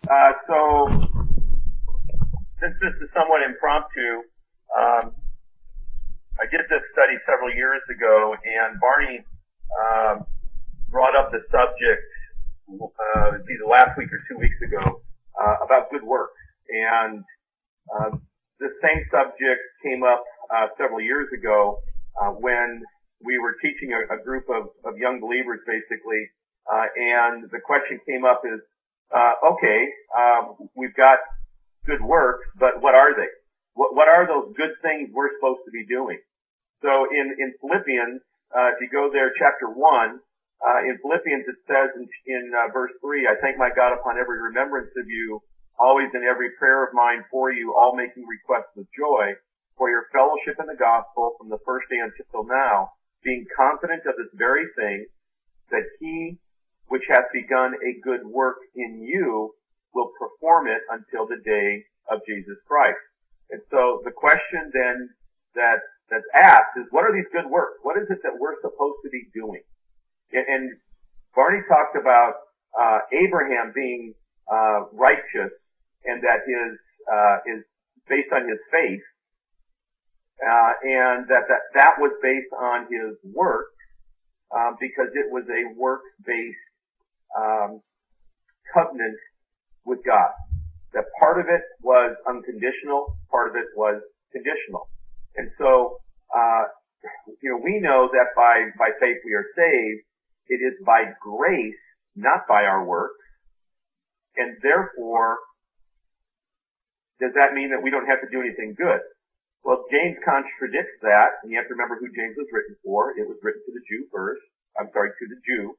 So, since this is somewhat impromptu, I did this study several years ago, and Barney brought up the subject either last week or 2 weeks ago about good works. And the same subject came up several years ago when we were teaching a group of young believers, basically, and the question came up is, we've got good works, but what are they? What are those good things we're supposed to be doing? So in Philippians, if you go there, chapter 1, in Philippians it says in verse 3, I thank my God upon every remembrance of you, always in every prayer of mine for you, all making requests with joy, for your fellowship in the gospel from the first day until now, being confident of this very thing, that he which hath begun a good work in you will perform it until the day of Jesus Christ. And so the question then that's asked is, what are these good works? What is it that we're supposed to be doing? And Barney talked about Abraham being righteous, and that is based on his faith, and that was based on his work, because it was a work-based covenant with God. That part of it was unconditional, part of it was conditional. And so, we know that by faith we are saved. It is by grace, not by our works. And therefore, does that mean that we don't have to do anything good? Well, James contradicts that, and you have to remember who James was written for. It was written to the Jew first. To the Jew.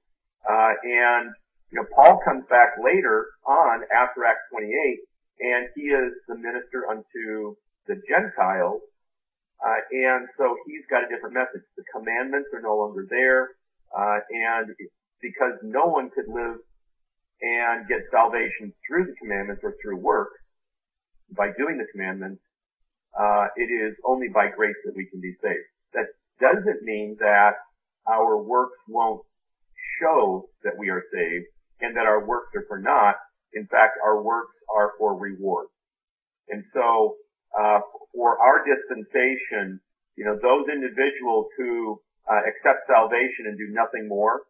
Paul comes back later on after Acts 28, and he is the minister unto the Gentiles. And so he's got a different message. The commandments are no longer there, and because no one could live and get salvation through the commandments or through work by doing the commandments, it is only by grace that we can be saved. That doesn't mean that our works won't show that we are saved and that our works are for naught. In fact, our works are for reward. And so, for our dispensation, those individuals who accept salvation and do nothing more,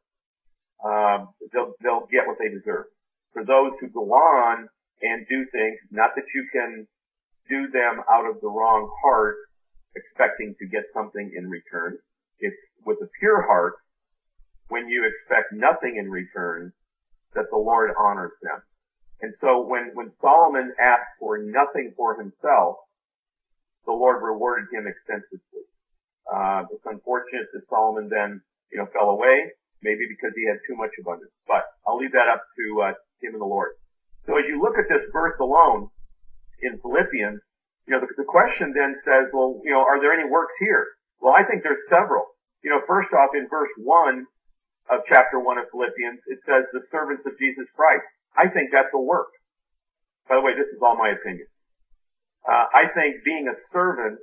they'll get what they deserve. For those who go on and do things, not that you can do them out of the wrong heart, expecting to get something in return. It's with a pure heart, when you expect nothing in return, that the Lord honors them. And so when Solomon asked for nothing for himself, the Lord rewarded him extensively. It's unfortunate that Solomon then, fell away, maybe because he had too much abundance. But I'll leave that up to him and the Lord. So as you look at this verse alone in Philippians, the question then says, well, are there any works here? Well, I think there's several. First off, in verse 1 of chapter 1 of Philippians, it says the servants of Jesus Christ. I think that's a work. By the way, this is all my opinion. I think being a servant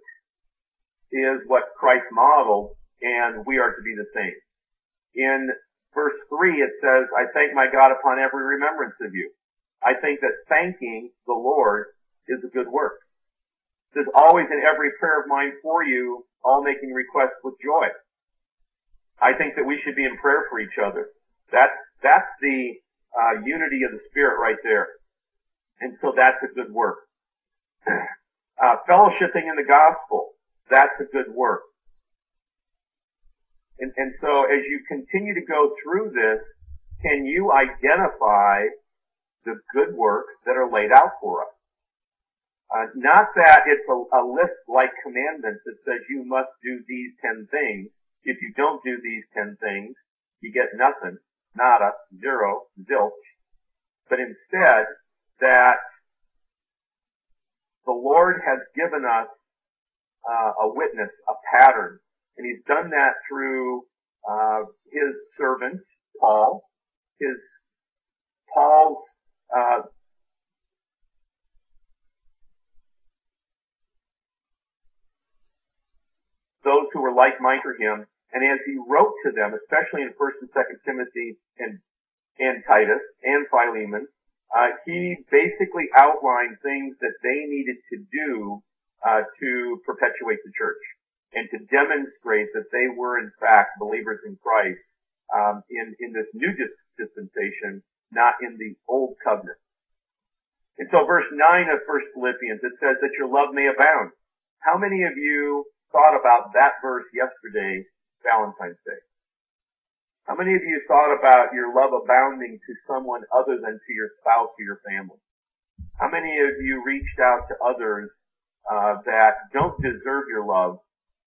is what Christ modeled, and we are to be the same. In verse 3, it says, I thank my God upon every remembrance of you. I think that thanking the Lord is a good work. It says, always in every prayer of mine for you, all making requests with joy. I think that we should be in prayer for each other. That's the unity of the Spirit right there. And so that's a good work. Fellowshipping in the gospel, that's a good work. And so as you continue to go through this, can you identify the good works that are laid out for us? Not that it's a list like commandments that says you must do these 10 things. If you don't do these 10 things, you get nothing, nada, zero, zilch. But instead, that the Lord has given us a witness, a pattern, and He's done that through His servant, Paul, Paul's those who were like-minded to him, and as he wrote to them, especially in 1st and 2nd Timothy and Titus and Philemon, He basically outlined things that they needed to do to perpetuate the church and to demonstrate that they were in fact believers in Christ in this new dispensation, not in the old covenant. And so verse 9 of 1 Philippians, it says that your love may abound. How many of you thought about that verse yesterday, Valentine's Day? How many of you thought about your love abounding to someone other than to your spouse or your family? How many of you reached out to others that don't deserve your love?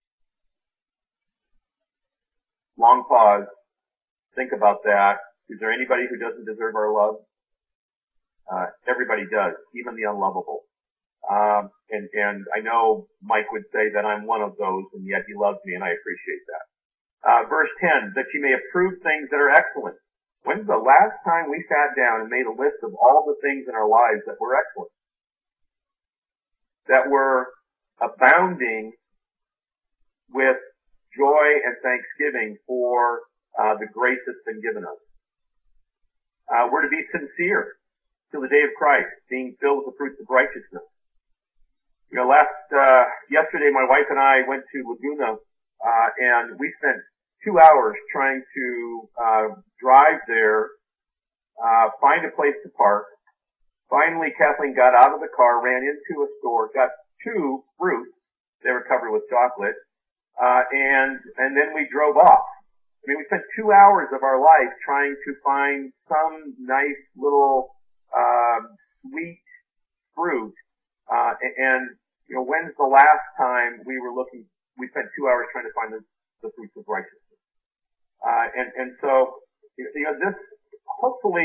Long pause. Think about that. Is there anybody who doesn't deserve our love? Everybody does, even the unlovable. And I know Mike would say that I'm one of those, and yet he loves me, and I appreciate that. Verse 10, that you may approve things that are excellent. When's the last time we sat down and made a list of all the things in our lives that were excellent? That were abounding with joy and thanksgiving for the grace that's been given us. We're to be sincere till the day of Christ, being filled with the fruits of righteousness. You know, yesterday my wife and I went to Laguna, and we spent 2 hours trying to drive there, find a place to park. Finally, Kathleen got out of the car, ran into a store, got 2 fruits. They were covered with chocolate, and then we drove off. I mean, we spent 2 hours of our life trying to find some nice little sweet fruit, and you know, when's the last time we spent 2 hours trying to find the fruits of righteousness? And so, you know, this hopefully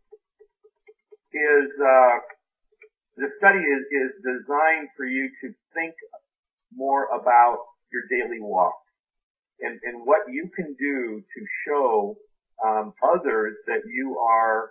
is, the study is designed for you to think more about your daily walk and what you can do to show, others that you are,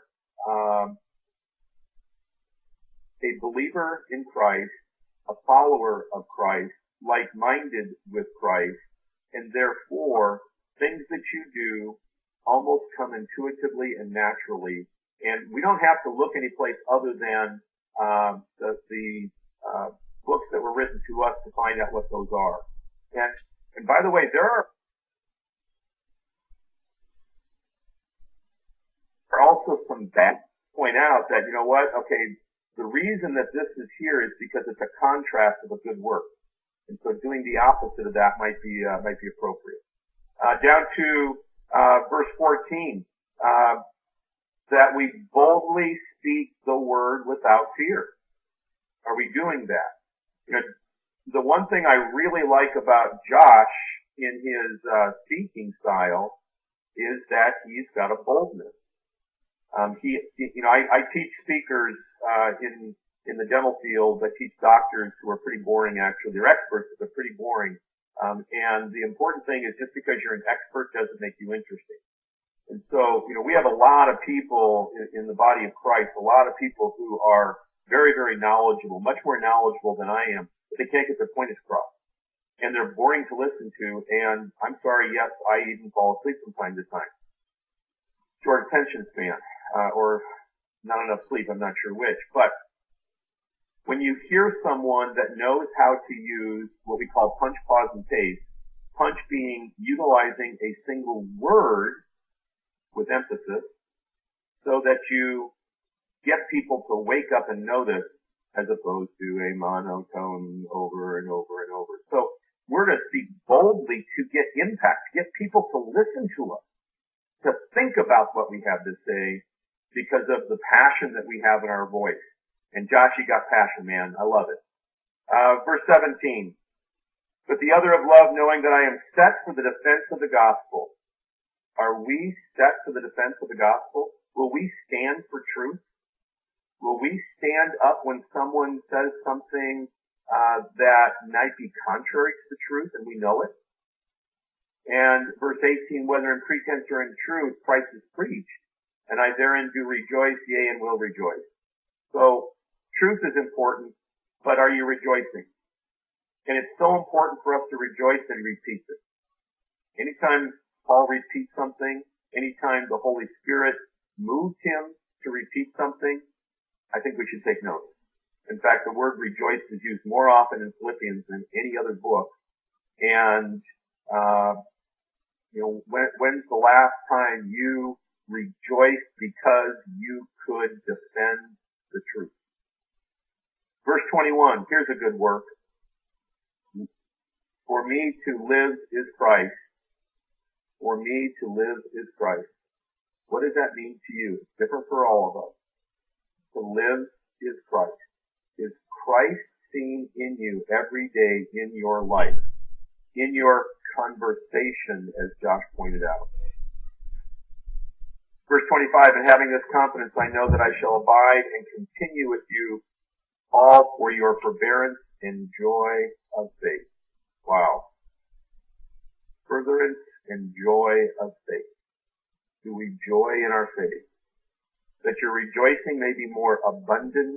a believer in Christ, a follower of Christ, like-minded with Christ, and therefore things that you do almost come intuitively and naturally. And we don't have to look any place other than the books that were written to us to find out what those are. And by the way, there are also some bad point out that, you know what, okay, the reason that this is here is because it's a contrast of a good work. And so doing the opposite of that might be appropriate. Down to verse 14, that we boldly speak the word without fear. Are we doing that? You know, the one thing I really like about Josh in his speaking style is that he's got a boldness. You know, I teach speakers in the dental field. I teach doctors who are pretty boring. Actually, they're experts, but they're pretty boring. And the important thing is just because you're an expert doesn't make you interesting. And so, you know, we have a lot of people in the body of Christ, a lot of people who are very, very knowledgeable, much more knowledgeable than I am, but they can't get their point across. And they're boring to listen to, and I'm sorry, yes, I even fall asleep from time to time. Short attention span, or not enough sleep, I'm not sure which, but when you hear someone that knows how to use what we call punch, pause, and paste, punch being utilizing a single word with emphasis so that you get people to wake up and notice as opposed to a monotone over and over and over. So we're to speak boldly to get impact, to get people to listen to us, to think about what we have to say because of the passion that we have in our voice. And Josh, you got passion, man. I love it. Verse 17. But the other of love, knowing that I am set for the defense of the gospel. Are we set for the defense of the gospel? Will we stand for truth? Will we stand up when someone says something that might be contrary to the truth and we know it? And verse 18, whether in pretense or in truth, Christ is preached, and I therein do rejoice, yea, and will rejoice. So, truth is important, but are you rejoicing? And it's so important for us to rejoice that he repeats it. Anytime Paul repeats something, anytime the Holy Spirit moved him to repeat something, I think we should take note. In fact, the word rejoice is used more often in Philippians than any other book. And, when's the last time you rejoiced because you could defend the truth? Verse 21, here's a good work. For me to live is Christ. For me to live is Christ. What does that mean to you? It's different for all of us. To live is Christ. Is Christ seen in you every day in your life? In your conversation, as Josh pointed out. Verse 25, and having this confidence, I know that I shall abide and continue with you all for your forbearance and joy of faith. Wow. Furtherance and joy of faith. Do we joy in our faith? That your rejoicing may be more abundant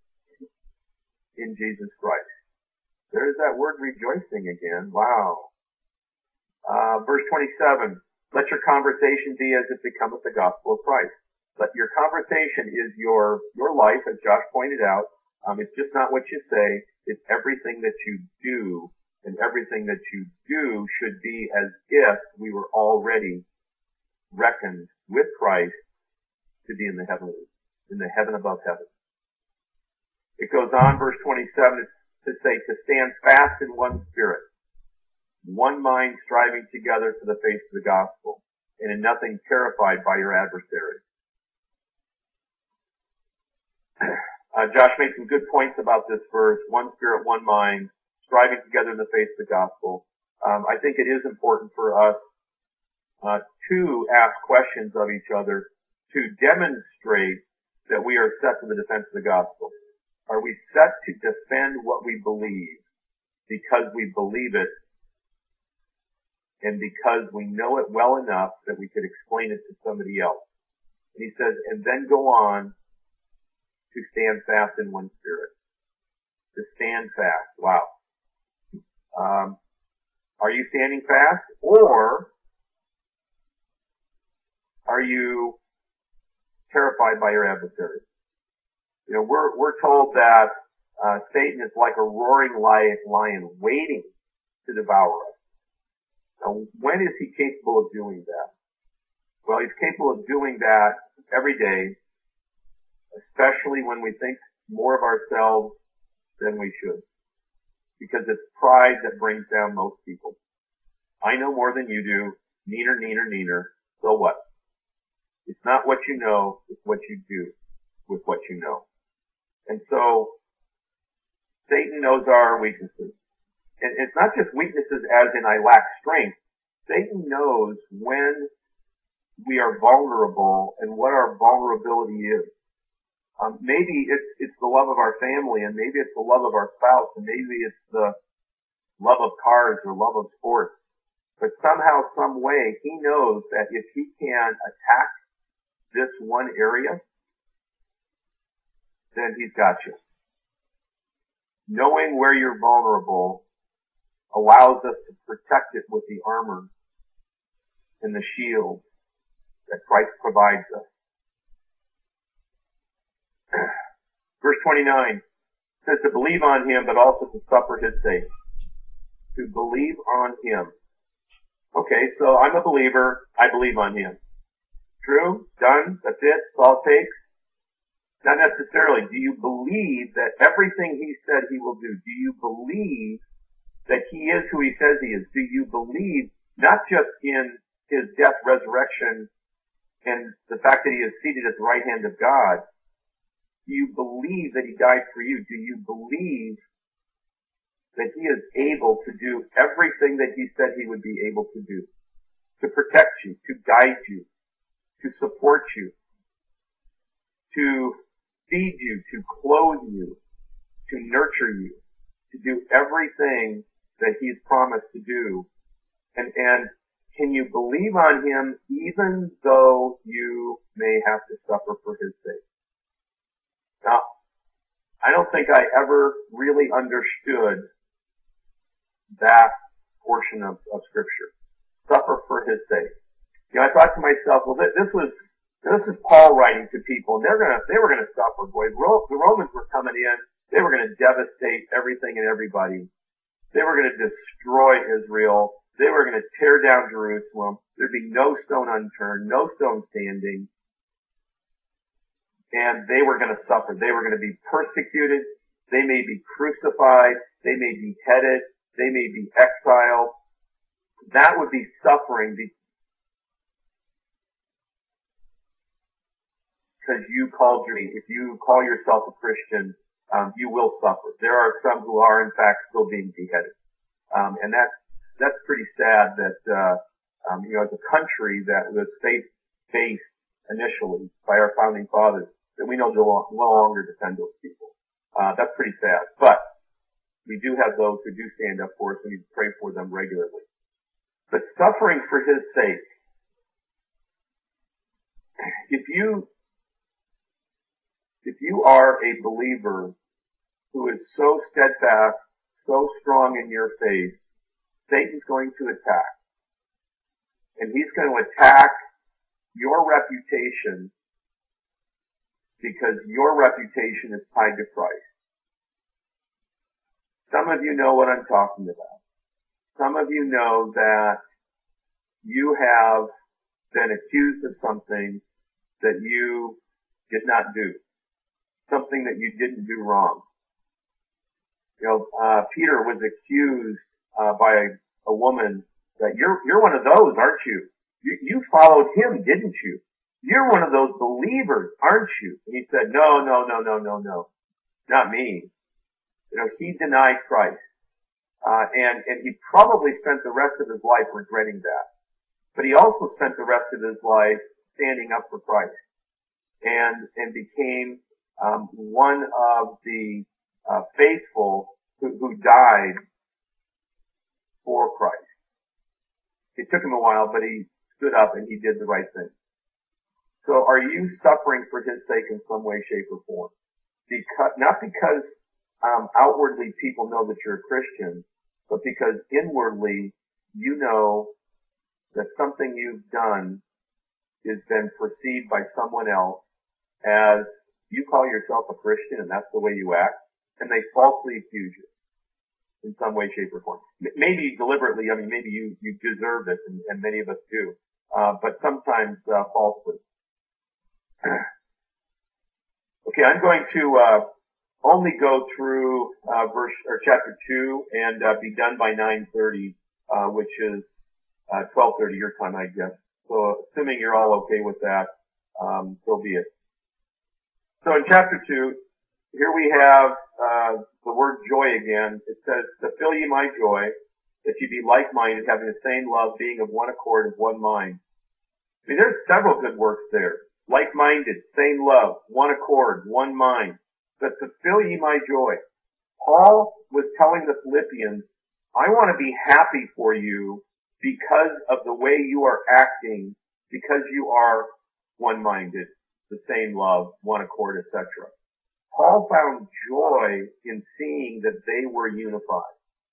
in Jesus Christ. There's that word rejoicing again. Wow. Verse 27, let your conversation be as it becometh the gospel of Christ. Let your conversation is your life, as Josh pointed out. It's just not what you say. It's everything that you do. And everything that you do should be as if we were already reckoned with Christ to be in the heaven above heaven. It goes on, verse 27, to say, to stand fast in one spirit, one mind striving together for the faith of the gospel, and in nothing terrified by your adversaries. Josh made some good points about this verse, one spirit, one mind, striving together in the faith of the gospel. I think it is important for us to ask questions of each other to demonstrate that we are set for the defense of the gospel. Are we set to defend what we believe because we believe it and because we know it well enough that we could explain it to somebody else? And he says, and then go on to stand fast in one spirit. To stand fast. Wow. Are you standing fast, or are you terrified by your adversaries? We're told that Satan is like a roaring lion waiting to devour us. Now, when is he capable of doing that? Well, he's capable of doing that every day, especially when we think more of ourselves than we should. Because it's pride that brings down most people. I know more than you do. Neener. So what? It's not what you know, it's what you do with what you know. And so, Satan knows our weaknesses. And it's not just weaknesses as in I lack strength. Satan knows when we are vulnerable and what our vulnerability is. Maybe it's the love of our family, and maybe it's the love of our spouse, and maybe it's the love of cars or love of sports. But somehow, some way, he knows that if he can attack this one area, then he's got you. Knowing where you're vulnerable allows us to protect it with the armor and the shield that Christ provides us. Verse 29 says to believe on him, but also to suffer his sake. To believe on him. Okay, so I'm a believer. I believe on him. True? Done? That's it? That's all it takes? Not necessarily. Do you believe that everything he said he will do? Do you believe that he is who he says he is? Do you believe not just in his death, resurrection, and the fact that he is seated at the right hand of God? Do you believe that he died for you? Do you believe that he is able to do everything that he said he would be able to do? To protect you, to guide you, to support you, to feed you, to clothe you, to nurture you, to do everything that he's promised to do. And can you believe on him even though you may have to suffer for his sake? Now, I don't think I ever really understood that portion of Scripture. Suffer for his sake. I thought to myself, well, this was Now, this is Paul writing to people, and they were gonna suffer, boys. The Romans were coming in. They were gonna devastate everything and everybody. They were gonna destroy Israel. They were gonna tear down Jerusalem. There'd be no stone unturned, no stone standing. And they were gonna suffer. They were gonna be persecuted. They may be crucified. They may be beheaded. They may be exiled. That would be suffering because if you call yourself a Christian, you will suffer. There are some who are in fact still being beheaded. And that's pretty sad that, as a country that was faith-based initially by our founding fathers, that we no longer defend those people. That's pretty sad. But we do have those who do stand up for us, and we pray for them regularly. But suffering for His sake, if you are a believer who is so steadfast, so strong in your faith, Satan's going to attack. And he's going to attack your reputation because your reputation is tied to Christ. Some of you know what I'm talking about. Some of you know that you have been accused of something that you did not do. Something that you didn't do wrong. Peter was accused by a woman that you're one of those, aren't you? You followed him, didn't you? You're one of those believers, aren't you? And he said, no, not me. He denied Christ. And he probably spent the rest of his life regretting that. But he also spent the rest of his life standing up for Christ and became one of the faithful who died for Christ. It took him a while, but he stood up and he did the right thing. So are you suffering for His sake in some way, shape, or form? Not because outwardly people know that you're a Christian, but because inwardly you know that something you've done has been perceived by someone else as you call yourself a Christian and that's the way you act, and they falsely accuse you in some way, shape, or form. Maybe deliberately, maybe you deserve this, and many of us do, but sometimes falsely. Okay, I'm going to only go through chapter 2 and be done by 9:30, which is 12:30 your time, I guess. So assuming you're all okay with that, so be it. So in chapter 2, here we have the word joy again. It says, to fill ye my joy, that ye be like-minded, having the same love, being of one accord, of one mind. There's several good works there. Like-minded, same love, one accord, one mind. But to fill ye my joy. Paul was telling the Philippians, I want to be happy for you because of the way you are acting, because you are one-minded, the same love, one accord, etc. Paul found joy in seeing that they were unified.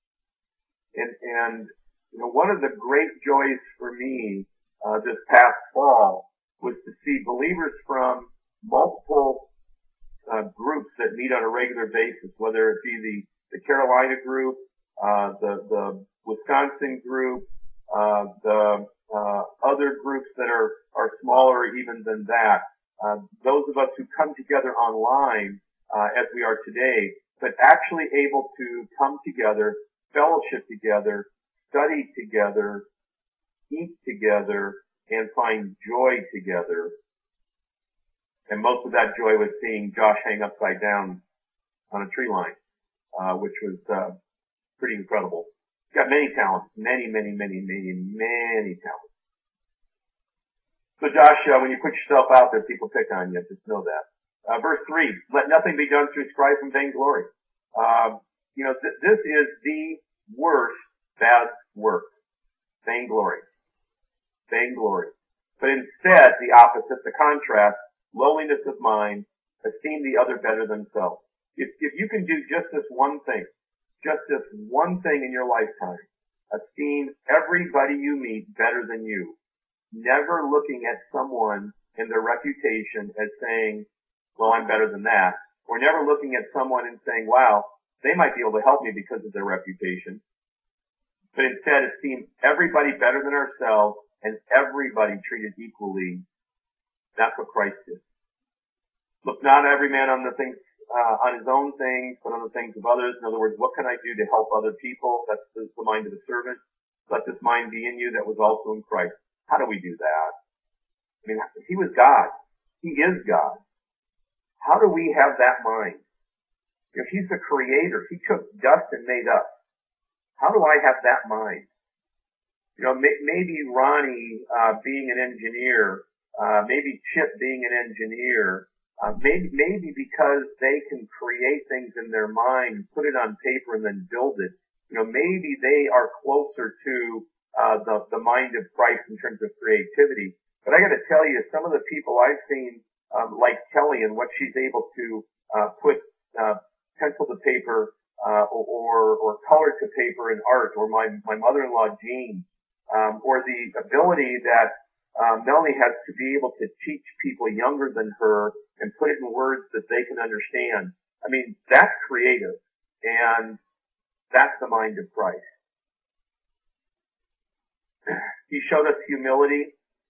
And one of the great joys for me this past fall was to see believers from multiple groups that meet on a regular basis, whether it be the Carolina group, the Wisconsin group, the other groups that are smaller even than that. Those of us who come together online as we are today, but actually able to come together, fellowship together, study together, eat together, and find joy together. And most of that joy was seeing Josh hang upside down on a tree line, which was pretty incredible. He's got many talents, many talents. So Josh, when you put yourself out there, people pick on you. Just know that. Verse 3, let nothing be done through strife and vainglory. This is the worst bad work. Vainglory. But instead, the opposite, the contrast, lowliness of mind, esteem the other better than themselves. If you can do just this one thing in your lifetime, esteem everybody you meet better than you, never looking at someone and their reputation as saying, well, I'm better than that. We're never looking at someone and saying, wow, they might be able to help me because of their reputation. But instead esteem everybody better than ourselves and everybody treated equally. That's what Christ did. Look not every man on the things, on his own things, but on the things of others. In other words, what can I do to help other people? That's the mind of the servant. Let this mind be in you that was also in Christ. How do we do that? I mean, he was God. He is God. How do we have that mind? If he's the creator, he took dust and made us. How do I have that mind? You know, maybe Ronnie, being an engineer, maybe Chip being an engineer, maybe because they can create things in their mind, put it on paper and then build it. You know, maybe they are closer to, the mind of Christ in terms of creativity. But I gotta tell you, some of the people I've seen, like Kelly and what she's able to, put, pencil to paper, or color to paper in art, or my mother-in-law Jean, or the ability that Melanie has to be able to teach people younger than her and put it in words that they can understand. I mean, that's creative, and that's the mind of Christ. He showed us humility.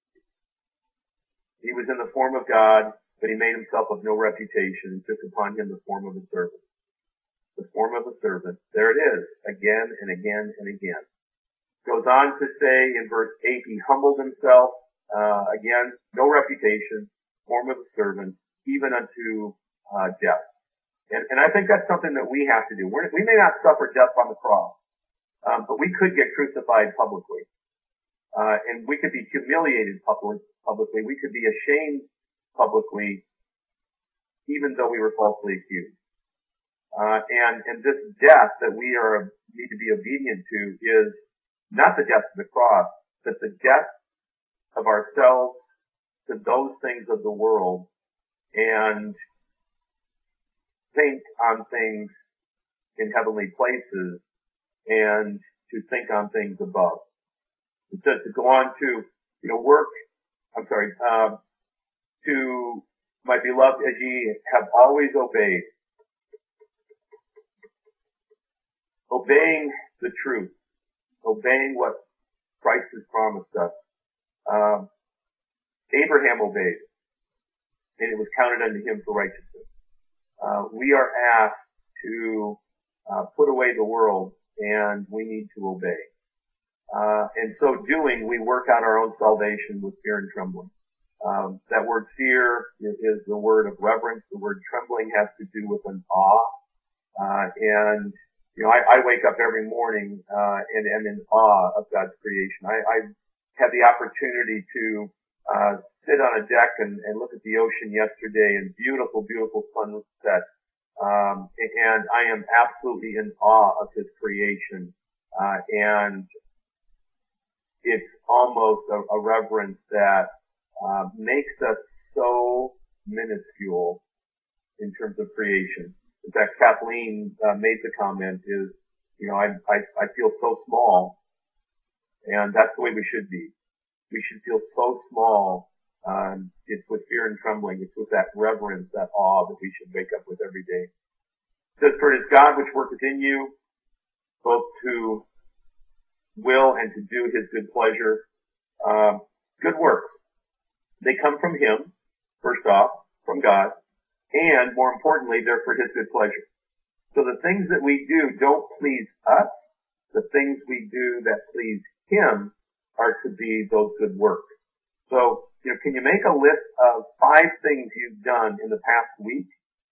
He was in the form of God, but he made himself of no reputation and took upon him the form of a servant. The form of a servant. There it is, again and again and again. Goes on to say in verse 8, he humbled himself, again, no reputation, form of a servant, even unto death. And I think that's something that we have to do. We may not suffer death on the cross, but we could get crucified publicly. And we could be humiliated publicly. We could be ashamed publicly, even though we were falsely accused. And this death that we need to be obedient to is not the death of the cross, but the death of ourselves to those things of the world and think on things in heavenly places and to think on things above. It says to go on to, to my beloved as ye have always obeyed. Obeying the truth. Obeying what Christ has promised us. Abraham obeyed, and it was counted unto him for righteousness. We are asked to put away the world, and we need to obey. And so doing, we work out our own salvation with fear and trembling. That word fear is the word of reverence. The word trembling has to do with an awe. And I wake up every morning, and am in awe of God's creation. I had the opportunity to, sit on a deck and look at the ocean yesterday and beautiful, beautiful sunset. And I am absolutely in awe of his creation. And it's almost a reverence that, makes us so minuscule in terms of creation. In fact, Kathleen made the comment is, I feel so small, and that's the way we should be. We should feel so small. It's with fear and trembling. It's with that reverence, that awe that we should wake up with every day. It says, for it is God which worketh in you, both to will and to do his good pleasure. Good works. They come from him, first off, from God. And more importantly, they're for his good pleasure. So the things that we do don't please us. The things we do that please him are to be those good works. So, can you make a list of 5 things you've done in the past week?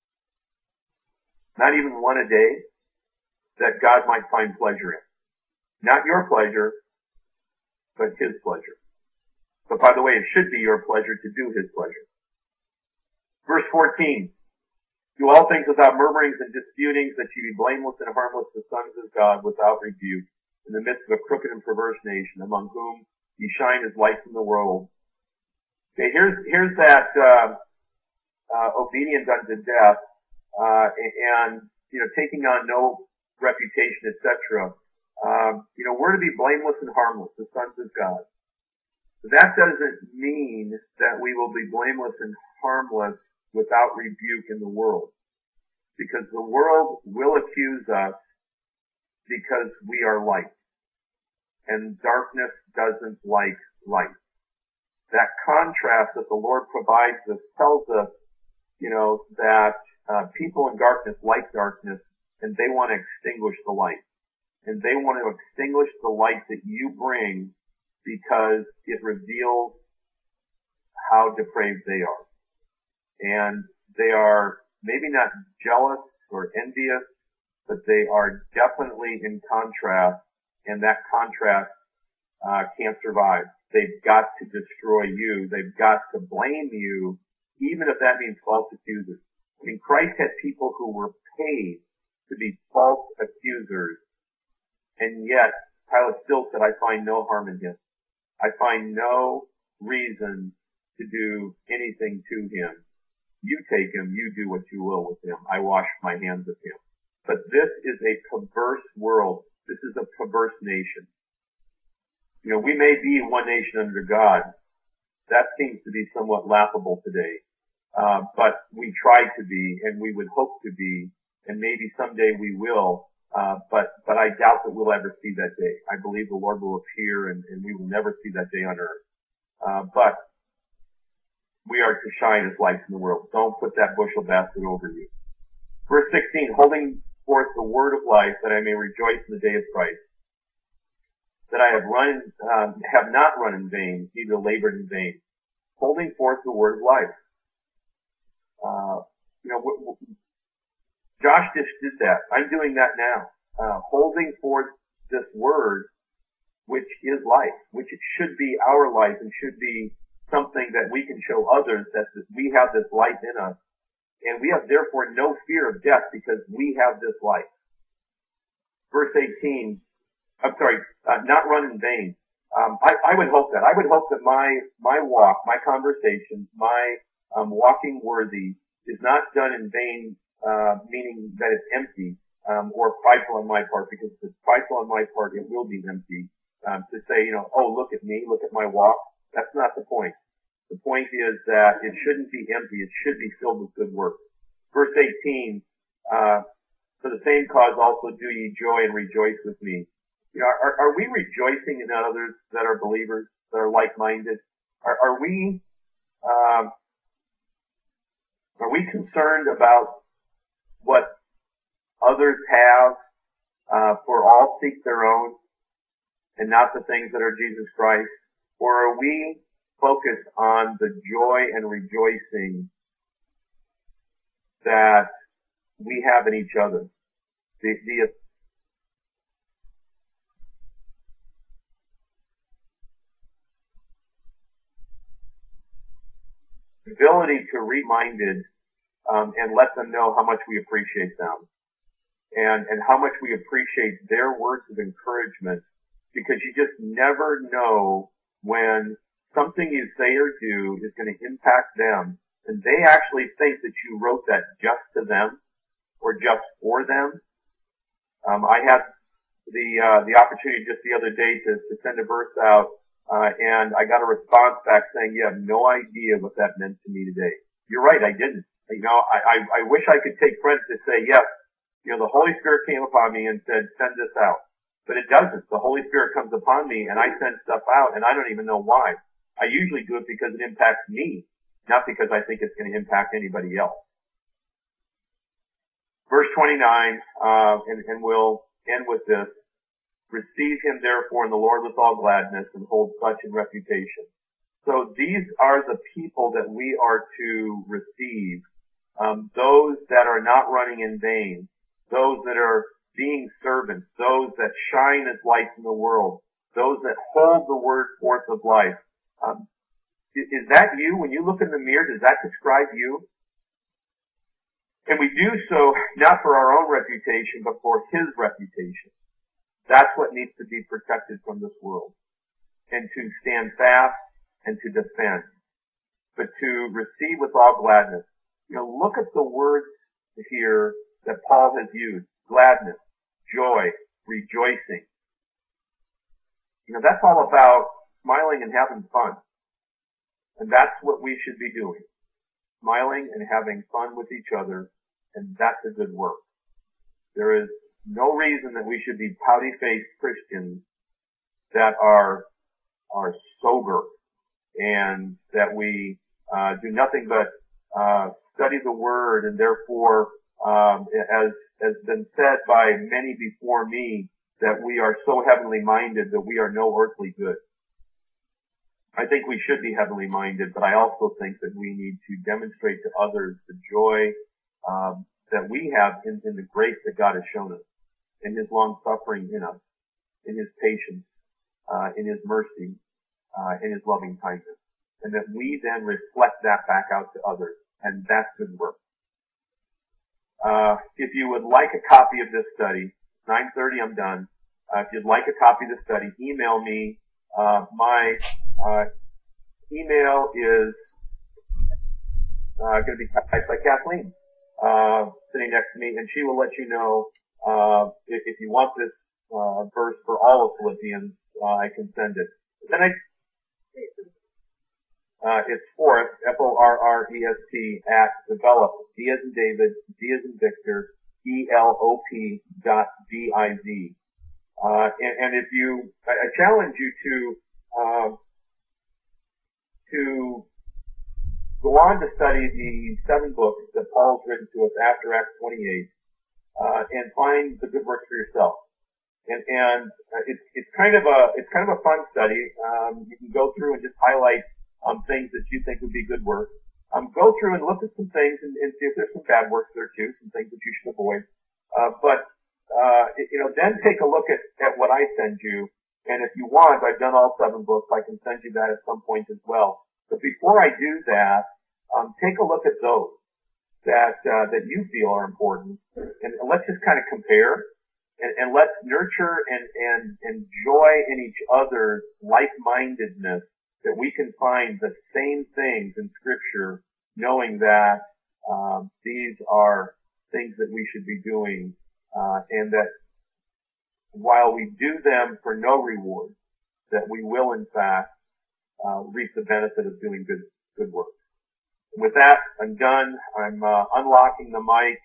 Not even one a day that God might find pleasure in. Not your pleasure, but his pleasure. But by the way, it should be your pleasure to do his pleasure. Verse 14. Do all things without murmurings and disputings, that ye be blameless and harmless, the sons of God, without rebuke, in the midst of a crooked and perverse nation, among whom ye shine as lights in the world. Okay, here's that obedience unto death, and taking on no reputation, etc. We're to be blameless and harmless, the sons of God. That doesn't mean that we will be blameless and harmless without rebuke in the world, because the world will accuse us because we are light, and darkness doesn't like light. That contrast that the Lord provides us tells us, that people in darkness like darkness, and they want to extinguish the light. And they want to extinguish the light that you bring because it reveals how depraved they are. And they are maybe not jealous or envious, but they are definitely in contrast, and that contrast can't survive. They've got to destroy you. They've got to blame you, even if that means false accusers. I mean, Christ had people who were paid to be false accusers, and yet Pilate still said, I find no harm in him. I find no reason to do anything to him. You take him, you do what you will with him. I wash my hands of him. But this is a perverse world. This is a perverse nation. We may be one nation under God. That seems to be somewhat laughable today. But we try to be, and we would hope to be, and maybe someday we will. But I doubt that we'll ever see that day. I believe the Lord will appear, and we will never see that day on earth. But we are to shine as lights in the world. Don't put that bushel basket over you. Verse 16, holding forth the word of life, that I may rejoice in the day of Christ, that I have not run in vain, neither labored in vain. Holding forth the word of life. Josh just did that. I'm doing that now. Holding forth this word, which is life, which it should be our life and should be something that we can show others that we have this life in us. And we have therefore no fear of death because we have this life. Verse 18, not run in vain. I would hope that. I would hope that my walk, my conversation, my walking worthy is not done in vain, meaning that it's empty, or prideful on my part, because if it's prideful on my part, it will be empty. To say, oh, look at me, look at my walk. That's not the point. The point is that it shouldn't be empty. It should be filled with good work. Verse 18, for the same cause also do ye joy and rejoice with me. Are we rejoicing in others that are believers, that are like-minded? Are we concerned about what others have, for all seek their own and not the things that are Jesus Christ? Or are we focused on the joy and rejoicing that we have in each other? The ability to remind and let them know how much we appreciate them and how much we appreciate their words of encouragement, because you just never know when something you say or do is going to impact them, and they actually think that you wrote that just to them or just for them. I had the opportunity just the other day to send a verse out, and I got a response back saying, you have no idea what that meant to me today. You're right, I didn't. I wish I could take credit to say, yes, the Holy Spirit came upon me and said, send this out. But it doesn't. The Holy Spirit comes upon me and I send stuff out and I don't even know why. I usually do it because it impacts me, not because I think it's going to impact anybody else. Verse 29, and we'll end with this. Receive him therefore in the Lord with all gladness and hold such in reputation. So these are the people that we are to receive. Those that are not running in vain. Those that are being servants, those that shine as lights in the world, those that hold the word forth of life. Is that you? When you look in the mirror, does that describe you? And we do so not for our own reputation, but for his reputation. That's what needs to be protected from this world. And to stand fast and to defend. But to receive with all gladness. Look at the words here that Paul has used. Gladness, joy, rejoicing. That's all about smiling and having fun. And that's what we should be doing. Smiling and having fun with each other, and that's a good work. There is no reason that we should be pouty-faced Christians that are sober and that we do nothing but study the Word, and therefore, as has been said by many before me, that we are so heavenly minded that we are no earthly good. I think we should be heavenly minded, but I also think that we need to demonstrate to others the joy that we have in the grace that God has shown us, in His long suffering in us, in His patience, in His mercy, in His loving kindness, and that we then reflect that back out to others, and that's good work. If you would like a copy of this study, 9:30 I'm done. If you'd like a copy of the study, email me. My email is going to be typed by Kathleen, sitting next to me, and she will let you know if you want this verse for all of Philippians. I can send it. Then it's Forrest, Forrest, at develop, D as in David, D as in Victor, ELOP.biz. And if you, I challenge you to go on to study the 7 books that Paul's written to us after Acts 28, and find the good works for yourself. And it's kind of a fun study. You can go through and just highlight things that you think would be good work. Go through and look at some things and see if there's some bad works there too, some things that you should avoid. Then take a look at what I send you. And if you want, I've done all 7 books. I can send you that at some point as well. But before I do that, take a look at those that you feel are important, and let's just kind of compare. And let's nurture and enjoy in each other's like-mindedness, that we can find the same things in Scripture, knowing that these are things that we should be doing, and that while we do them for no reward, that we will in fact reap the benefit of doing good work. With that, I'm done. I'm unlocking the mic.